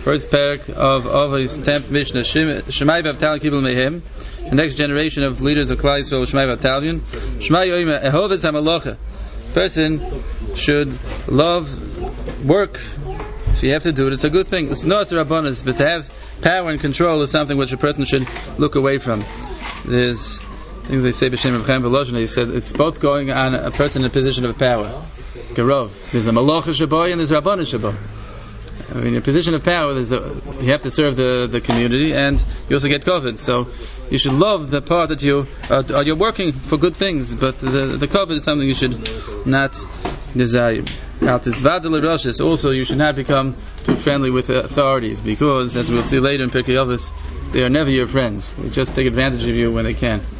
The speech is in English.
First parak of his 10th Mishnah, Shemai V'Avtalion Kibul Mehem, the next generation of leaders of Klal Yisrael, Shemai V'Avtalion. Shemai Yoima Ehovez HaMalacha. Person should love work. If you have to do it, it's a good thing. It's no rabbanos, but to have power and control is something which a person should look away from. There's, I think they say b'shem Reb Chaim Volozhin, he said it's both going on a person in a position of power. Gerov. There's a malacha shaboy and there's rabbana shaboy. I mean, in a position of power, you have to serve the community, and you also get covered. So you should love the part that you're working for good things, but the cover is something you should not desire. Also, you should not become too friendly with authorities, because, as we'll see later in Pirkei Avos, they are never your friends. They just take advantage of you when they can.